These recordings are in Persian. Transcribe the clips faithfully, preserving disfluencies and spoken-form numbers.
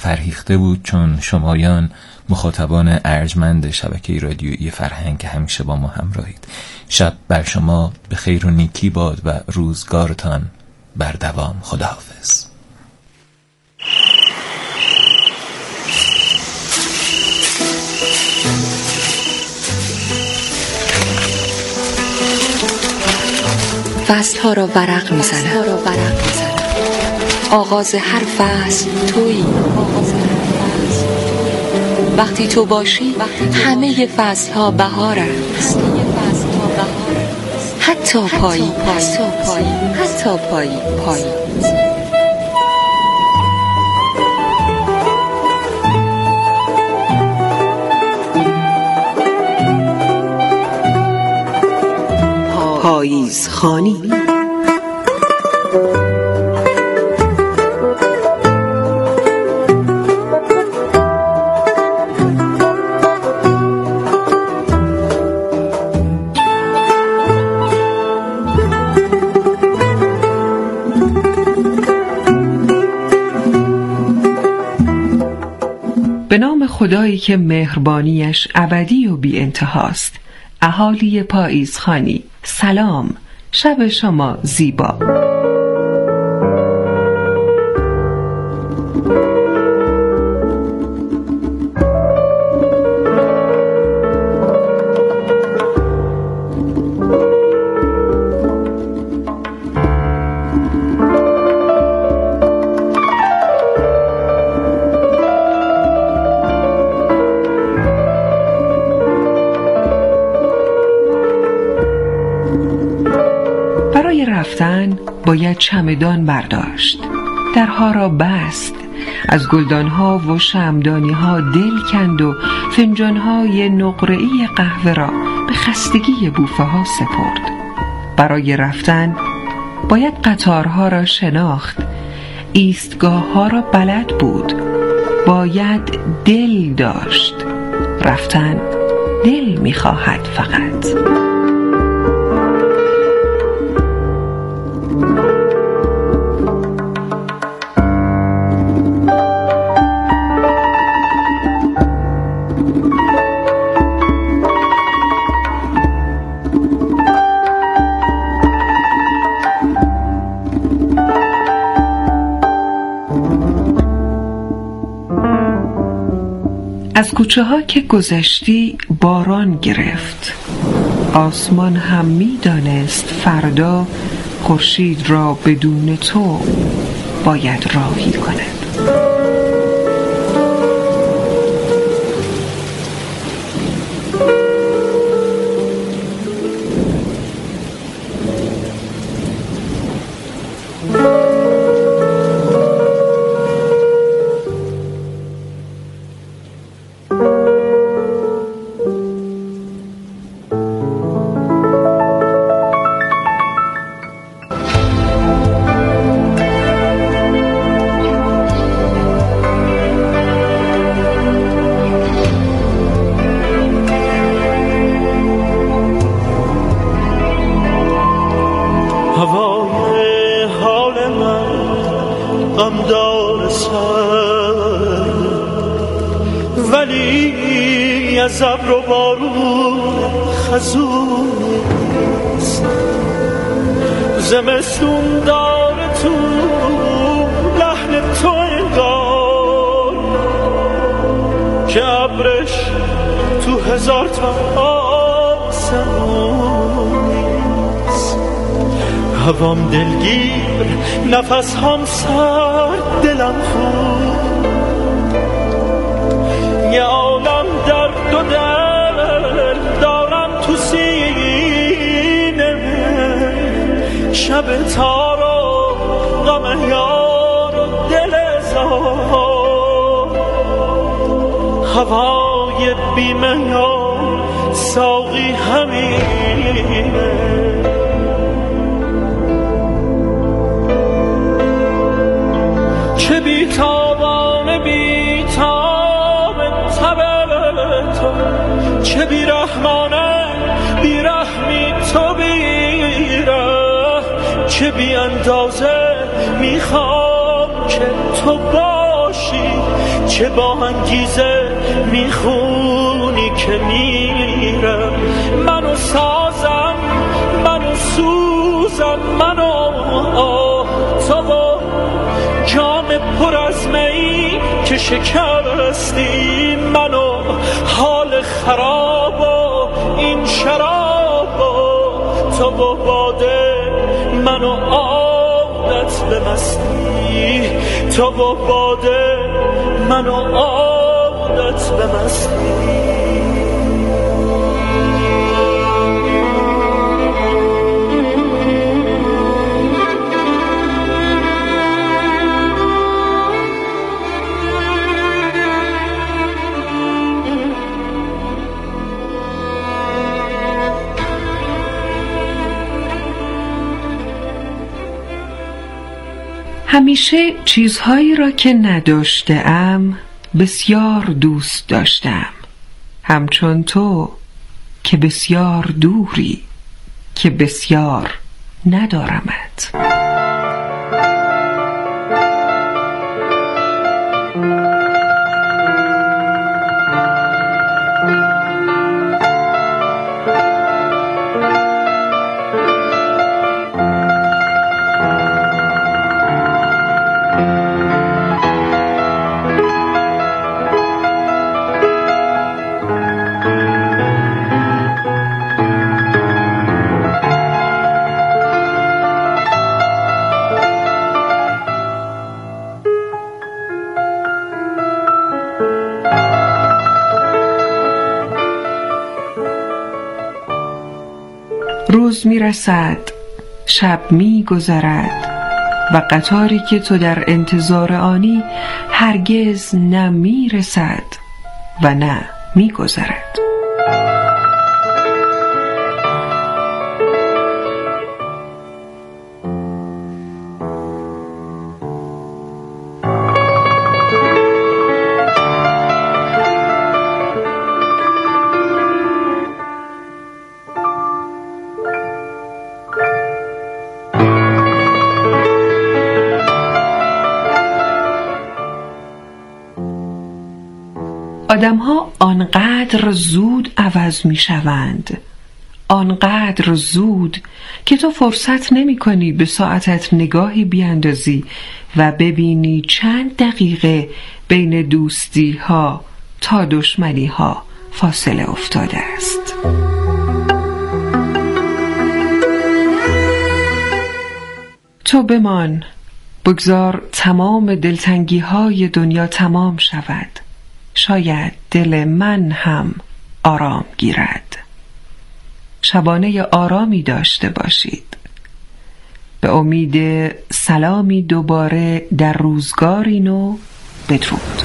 فرهیخته بود، چون شمایان مخاطبان ارجمند شبکه رادیویی فرهنگ که همیشه با ما همراهید. شب بر شما به خیر و نیکی باد و روزگارتان بر دوام. خداحافظ. فصل ها را ورق می زند. آغاز هر فصل تویی. وقتی تو باشی همه فصل ها بهار است. حتی پایی پایی حتی پایی پایی پاییز خوانی. به نام خدایی که مهربانیش ابدی و بی انتهاست. اهالی پاییزخوانی، سلام، شب شما زیبا. برای رفتن باید چمدان برداشت، درها را بست، از گلدانها و شمعدانیها دل کند و فنجانهای نقره‌ای قهوه را به خستگی بوفه ها سپرد. برای رفتن باید قطارها را شناخت، ایستگاه ها را بلد بود، باید دل داشت. رفتن دل می‌خواهد فقط. از کوچه ها که گذشتی باران گرفت، آسمان هم می دانست فردا خورشید را بدون تو باید راهی کند. هوای حال من غمدار سر، ولی از ابر و بارون خزونیست. زمستون داره تو لحن تو انگار که ابرش تو هزار تا آسمونیست. هوام دلگیر، نفس هم سرد، دلم خون، یه عالم درد و دل دارم تو سینه. شب تار و غم یار و دل زار، هوای بیمه یا ساقی همینه. چه بیتابانه بیتاب تب تو، چه بیرحمانه بیرحمی تو بیره، چه بی اندازه میخوام که تو باشی چه با انگیزه میخونی که میرم. منو سازم، منو سوزم، منو آه تو و جام پر از می که شکستی، منو حال خراب و این شراب و تو و باده، منو عادت به مستی، تو و باده منو عادت به مستی. همیشه چیزهایی را که نداشتم بسیار دوست داشتم، همچون تو که بسیار دوری، که بسیار ندارمت. روز می رسد، شب می گذرد و قطاری که تو در انتظار آنی هرگز نه می رسد و نه می گذرد. آدم‌ها آنقدر زود عوض می‌شوند، آنقدر زود که تو فرصت نمی‌کنی به ساعتت نگاهی بیاندازی و ببینی چند دقیقه بین دوستی‌ها تا دشمنی‌ها فاصله افتاده است. تو بمان، بگذار تمام دلتنگی‌های دنیا تمام شود، شاید دل من هم آرام گیرد. شبانه آرامی داشته باشید. به امید سلامی دوباره در روزگاری نو. بدرود.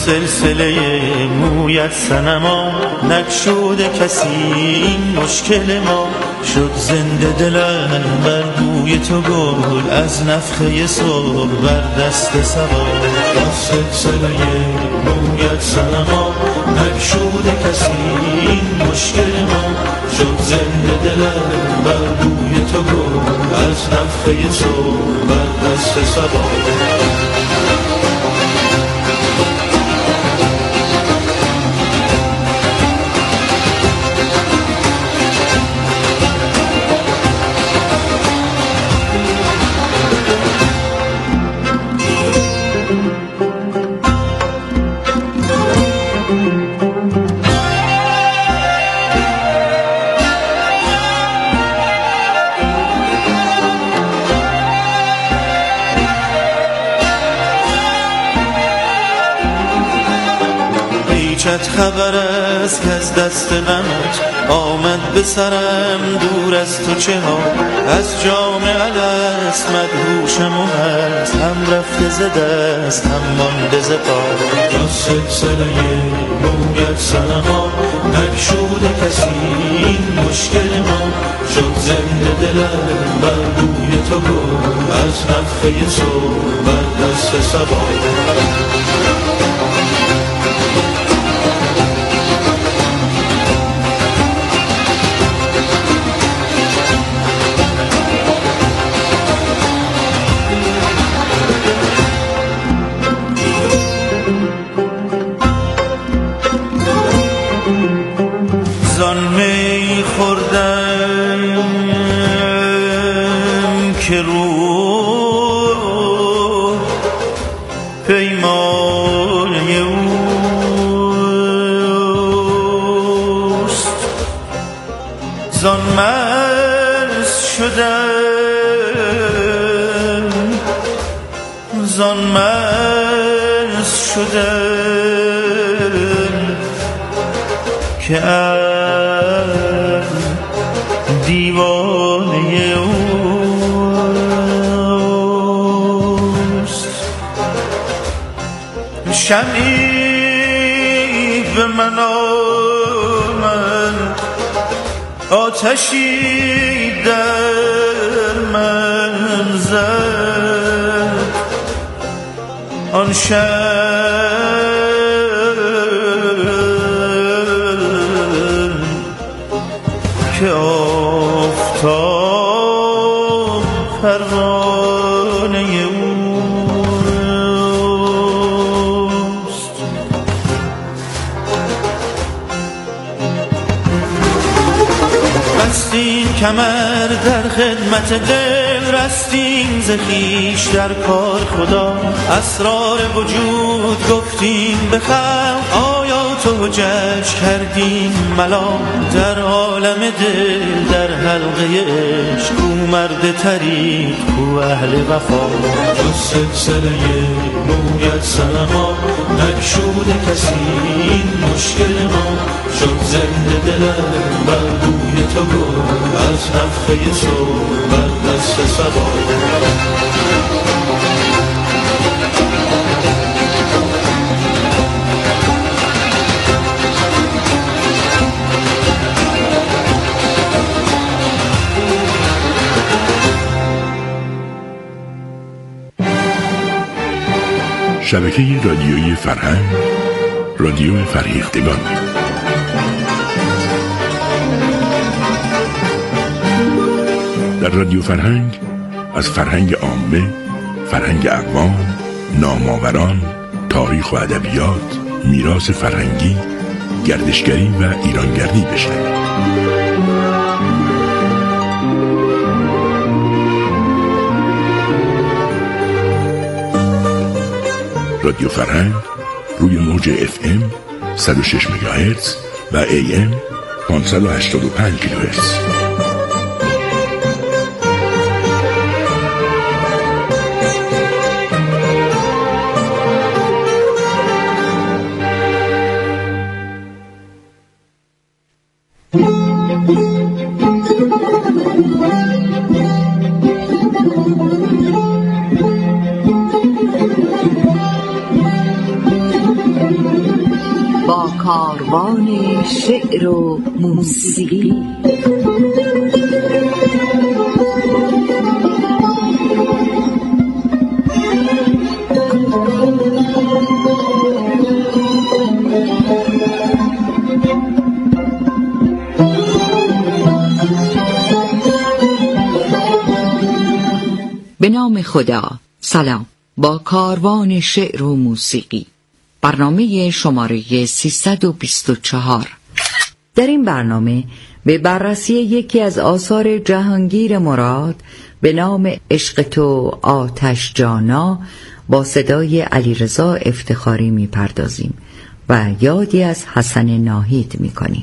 سلسله مویت صنما نگشوده کسی این مشکل ما شد زنده دلم بر بوی تو گل از نفخه صبح بر دست سبا با سلسله مویت صنما نگشوده کسی این مشکل ما شد زنده دلم بر بوی تو گل از نفخه صبح بر دست سبا خبر است که از دست غمت آمد به سرم دور از تو چه ها از جام الست مدهوشم و هست هم رفته ز دست هم مانده ز پا تا سلسله مویت صنما نگشوده کسی این مشکل ما شد زنده دلم بر بوی تو گل از نفخه صبح بر دست صبا که رو پیمانه اوست زان مست شدم زان مست شدم که از دیوانه اوست شمعی به من آمد آتشی در من زد آن شب که آفتاب پروانه اوست بستیم کمر در خدمت دل رستیم ز خویش در کار خدا اسرار وجود گفتیم به خلق آیات و حجج کردیم ملام در عالم دل در حلقه عشق کو مرد طریق کو اهل وفا جز سلسله مویت صنما نگشوده کسی این مشکل ما شد زنده دلم بر بوی تو گل از نفخه صبح بر دست صبا شبکه رادیویی فرهنگ رادیو فرهیختگان در رادیو فرهنگ از فرهنگ عامه، فرهنگ اقوام، نامآوران، تاریخ و ادبیات، میراث فرهنگی، گردشگری و ایرانگردی بشنوید. رادیو فرهنگ روی موج اف ام صد و شش مگاهرتز و ای ام پانصد و هشتاد و پنج کیلوهرتز. کاروان شعر و موسیقی. به نام خدا. سلام. با کاروان شعر و موسیقی، برنامه شماره سیصد و بیست و چهار. در این برنامه به بررسی یکی از آثار جهانگیر مراد به نام عشق تو آتش جانا با صدای علیرضا افتخاری میپردازیم و یادی از حسن ناهید میکنیم.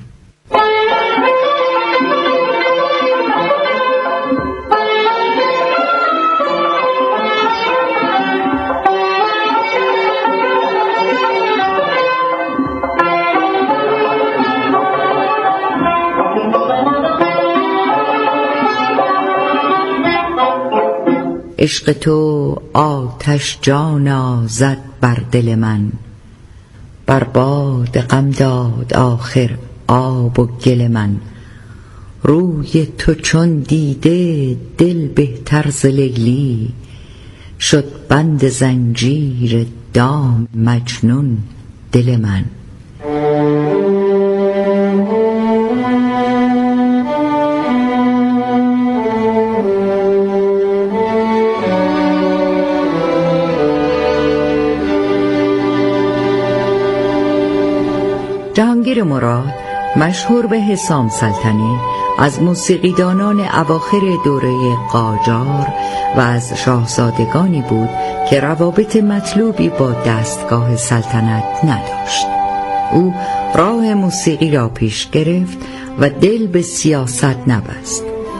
عشق تو آتش جانا زد بر دل من، بر باد غم داد آخر آب و گل من. روی تو چون دیده دل بهتر ز لیلی، شد بند زنجیر دام مجنون دل من. جهانگیر مراد مشهور به حسام سلطنه از موسیقیدانان اواخر دوره قاجار و از شاهزادگانی بود که روابط مطلوبی با دستگاه سلطنت نداشت. او راه موسیقی را پیش گرفت و دل به سیاست نبست.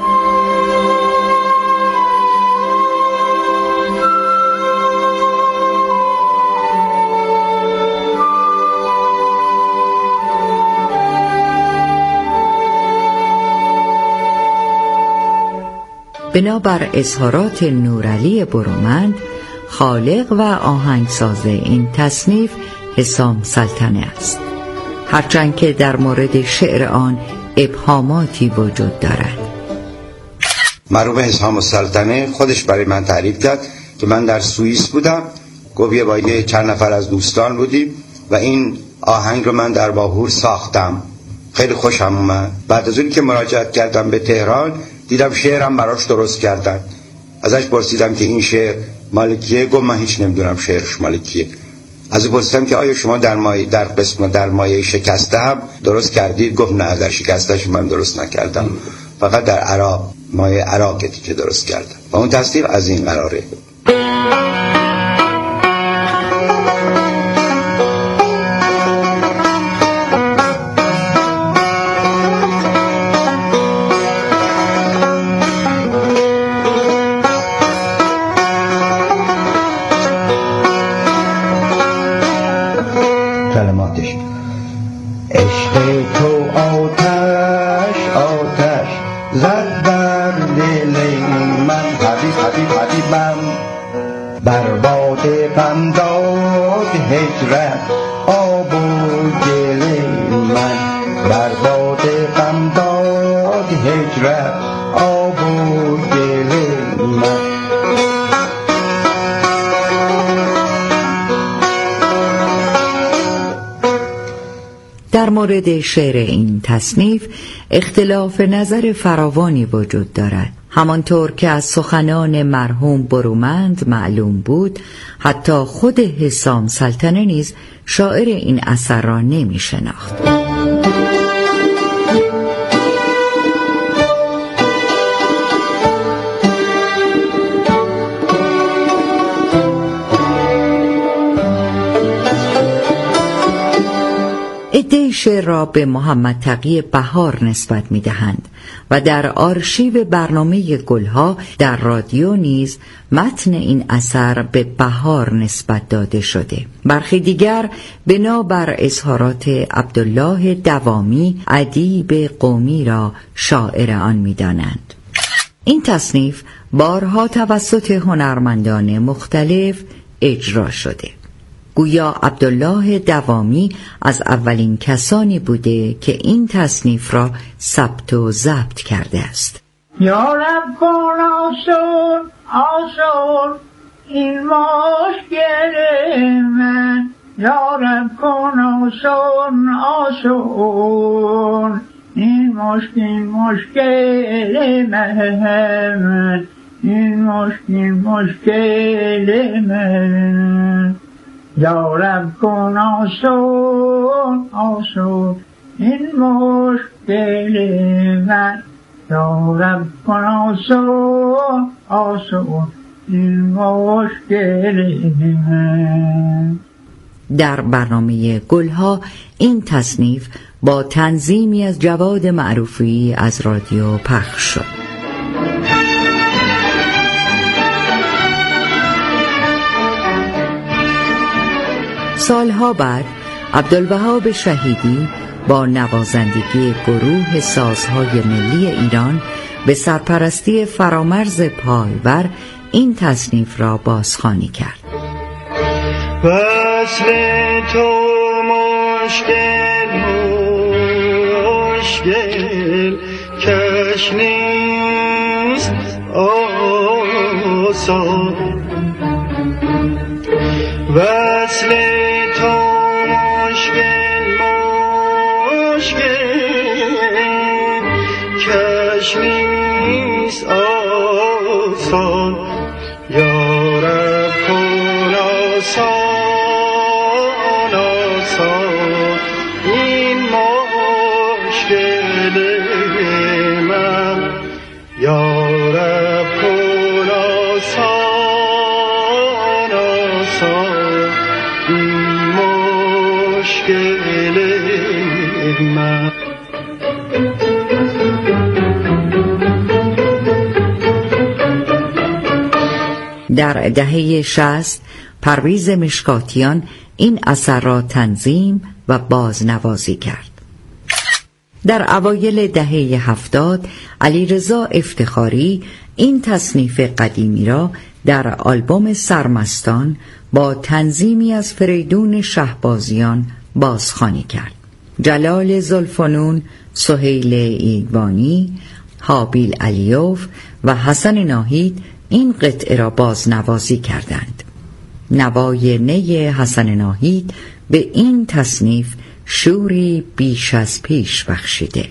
بنابر اظهارات نورعلی برومند، خالق و آهنگساز این تصنیف حسام سلطنه است، هرچند که در مورد شعر آن ابهاماتی وجود دارد. مرحوم حسام سلطنه خودش برای من تعریف کرد که من در سوئیس بودم، گفت یه با یه چند نفر از دوستان بودیم و این آهنگ رو من در باهور ساختم، خیلی خوشم اومد. بعد از اون که مراجعت کردم به تهران دیدم شعرم براش درست کردن. ازش پرسیدم که این شعر مال کیه؟ گفت من هیچ نمیدونم شعرش مال کیه. از او پرسیدم که آیا شما در مایه در قسم در مایه شکسته هم درست کردید؟ گفت نه، در شکستهش من درست نکردم، فقط در عراق مایه عراقی که درست کردم. و اون تصنیف از این قراره. کلماتش: عشق تو آتش آتش زد بر دل من، حبیب حبیب حبیبم، بر باد غم داد هجرت آب و گل من، بر باد غم داد هجرت آب و گل من. در مورد شعر این تصنیف اختلاف نظر فراوانی وجود دارد. همانطور که از سخنان مرحوم برومند معلوم بود، حتی خود حسام سلطنه نیز شاعر این اثر را نمی شناخت. عده‌ای شعر را به محمد تقی بهار نسبت می دهند و در آرشیو برنامه گلها در رادیو نیز متن این اثر به بهار نسبت داده شده. برخی دیگر بنابر اظهارات عبدالله دوامی ادیب قومی را شاعر آن می دانند. این تصنیف بارها توسط هنرمندان مختلف اجرا شده. گویا عبدالله دوامی از اولین کسانی بوده که این تصنیف را ثبت و ضبط کرده است. یا رب کن آسون آسون این مشکل من، یا رب کن آسون آسون این مشکل مشکل من، این مشکل مشکل من، یا رب کن آسون آسون این مشکل من، یا رب کن آسون آسون این مشکل من. در برنامه گلها این تصنیف با تنظیمی از جواد معروفی از رادیو پخش شد. سالها بعد عبدالوهاب شهیدی با نوازندگی گروه سازهای ملی ایران به سرپرستی فرامرز پایور این تصنیف را بازخوانی کرد. وصل تو مشکل مشکل کش نیست آسان، وصل تو مشکل مشکل کش نیست آسان، یا رب کن آسان آسان این مشکل من، یا رب کن آسان آسان این مشکل من. در دهه شصت پرویز مشکاتیان این اثر را تنظیم و بازنوازی کرد. در اوایل دهه هفتاد علیرضا افتخاری این تصنیف قدیمی را در آلبوم سرمستان با تنظیمی از فریدون شهبازیان بازخوانی کرد. جلال زلفنون، سهیل ایگوانی، حابیل علیوف و حسن ناهید این قطعه را بازنوازی کردند. نوای نی حسن ناهید به این تصنیف شوری بیش از پیش بخشیده.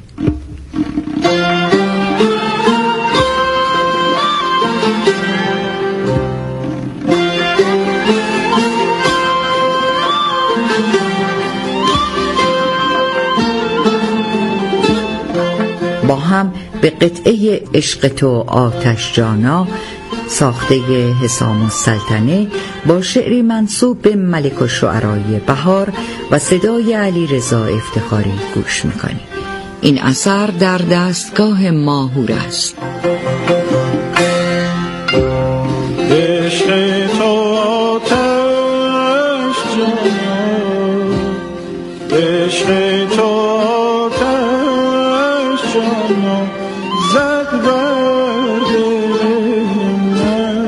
با هم به قطعه عشق تو آتش جانا ساخته حسام السلطنه با شعری منسوب به ملک الشعرای بهار و صدای علیرضا افتخاری گوش میکنیم. این اثر در دستگاه ماهور است. عشق تو آتش جانا، عشق تو آتش جانا زد بر دل من،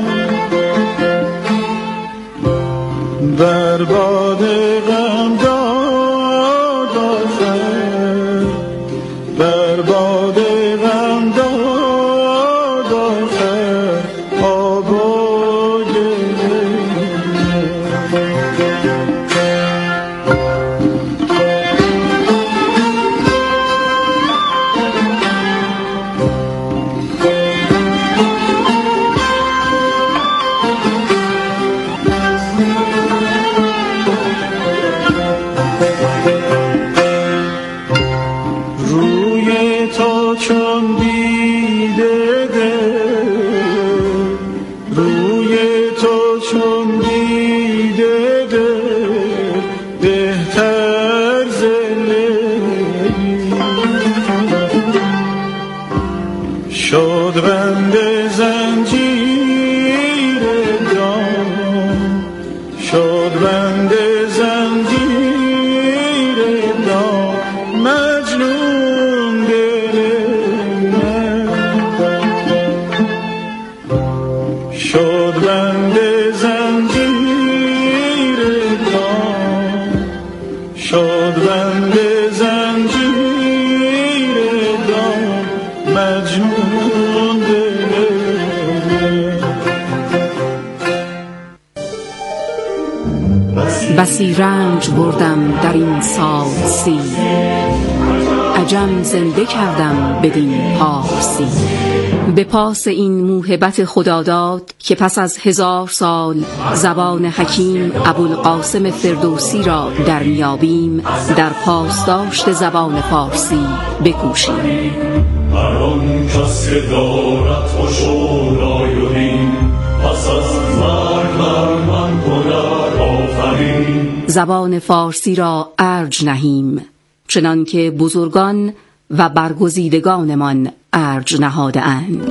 بر باد غم داد آخر، بر باد غم داد آخر آب و گل شد بند زنجیر دام. بسی رنج بردم در این سال سی، عجم زنده کردم بدین پارسی. به پاس این موهبت خداداد که پس از هزار سال زبان حکیم ابوالقاسم فردوسی را در میابیم، در پاسداشت زبان فارسی بکوشیم. هر آن کس که دارد خوش و رای پس از مرگ بر من کند آفرین. زبان فارسی را ارج نهیم، چنان که بزرگان و برگزیدگانمان ارج نهاده اند.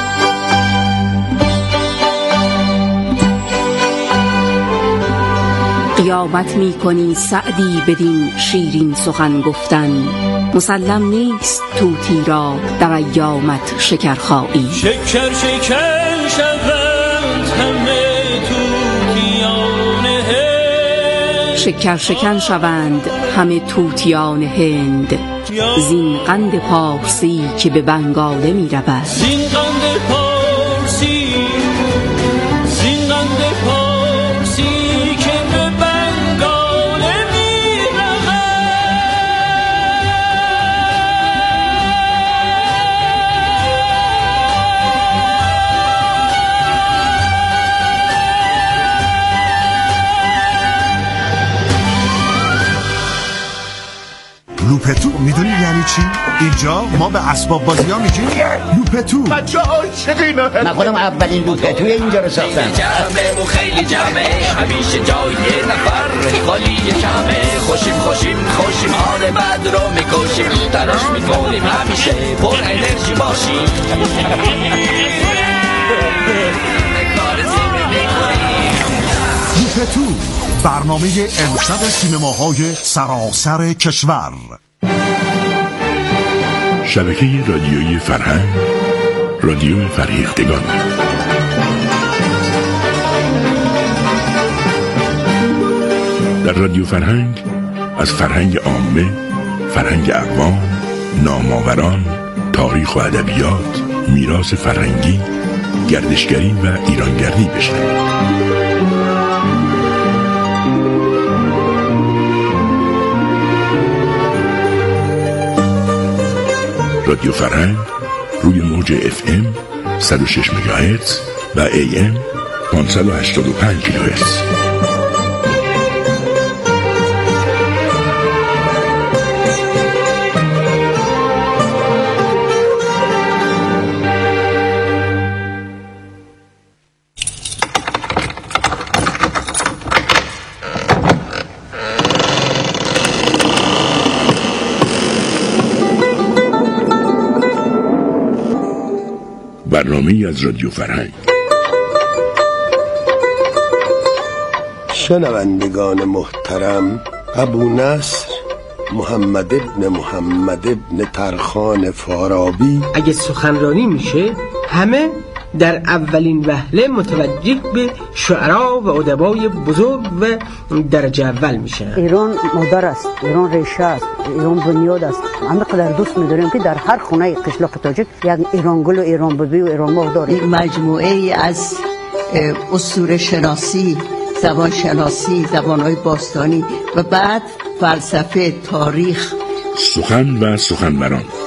قیامت می کنی سعدی بدین شیرین سخن گفتن، مسلم نیست طوطی را در ایامت شکرخایی. شکر شکر شوند همه طوطیان هند، شکر شکن شوند همه طوطیان هند، زین قند پارسی که به بنگاله می رود. زین قند پارسی، زین قند پارسی که به بنگاله می رود. لوپتو میدونی یعنی چی؟ اینجا ما به اسباب بازی ها میگیم لوپتو. بچه عاشقینه. من خودم اولین لوپتوی اینجا رو ساختم. جمعه و خیلی جمعه، همیشه جای نفر خالی کمه. خوشیم خوشیم خوشیم حال بد رو میکشیم، تلاش میکنیم همیشه پر انرژی باشیم. لوپتو، برنامه امشب سینماهای سراسر کشور. شبکه رادیویی فرهنگ، رادیو فرهیختگان. در رادیو فرهنگ از فرهنگ عامه، فرهنگ اقوام، نام‌آوران، تاریخ و ادبیات، میراث فرهنگی، گردشگری و ایرانگردی بشنوید. رادیو فرهنگ روی موج اف ام صد و شش مگاهرتز و ای ام پانصد و هشتاد و پنج کیلوهرتز. برنامه از رادیو فرهنگ. شنوندگان محترم، ابو نصر محمد ابن محمد ابن ترخان فارابی اگه سخنرانی میشه همه در اولین وهله متوجه به شعرا و ادبای بزرگ و درجه اول میشن. ایران مادر است، ایران ریشه است، ایران بنیاد است. همینقدر دوست می‌داریم که در هر خونه قشلاق تاجیک یک ایران گل و ایران ببی و ایران ماه داریم. این مجموعه ای از اسطوره شناسی، زبان شناسی، زبان‌های باستانی و بعد فلسفه، تاریخ، سخن و سخنوران.